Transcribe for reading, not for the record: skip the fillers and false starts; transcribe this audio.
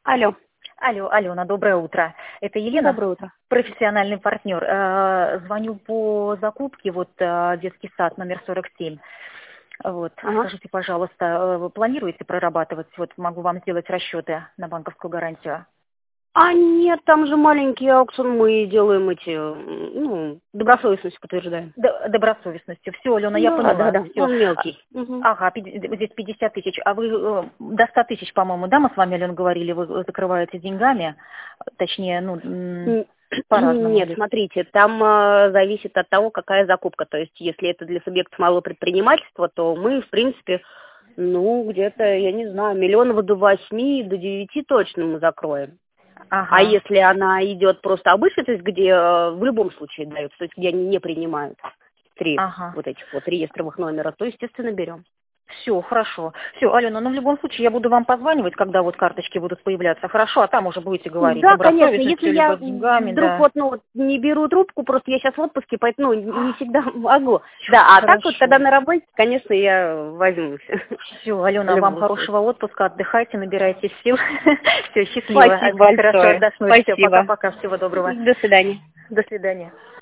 Алло. Алло, Алена, доброе утро. Это Елена, Доброе утро. профессиональный партнер. Звоню по закупке, детский сад номер 47. Ага. Скажите, пожалуйста, вы планируете прорабатывать, могу вам сделать расчеты на банковскую гарантию? А нет, там же маленький аукцион, мы делаем добросовестность подтверждаем. Добросовестностью. Все, Алена, я Да, поняла. да, Всё. он мелкий. Угу. Ага, здесь 50 тысяч. А вы до 100 тысяч, по-моему, да, мы с вами, Алена, говорили, вы закрываете деньгами? Точнее, по-разному. Нет, смотрите, там зависит от того, какая закупка. То есть, если это для субъектов малого предпринимательства, то мы, в принципе, где-то, я не знаю, миллионов до 8, до 9 точно мы закроем. Ага. А если она идет просто обычно, то есть где в любом случае даются, то есть где они не принимают три этих реестровых номера, то, естественно, берем. Все, хорошо. Все, Алена, в любом случае я буду вам позванивать, когда карточки будут появляться. Хорошо, а там уже будете говорить. Да, конечно, если я с деньгами, вдруг не беру трубку, просто я сейчас в отпуске, поэтому не всегда могу. Да, а хорошо. так когда на работе, конечно, я возьмусь. Все, Алена, вам хорошего отпуска, отдыхайте, набирайте сил. Все, счастливо. Спасибо большое. Хорошо отдохнуть. Спасибо. Пока-пока, всего доброго. До свидания. До свидания.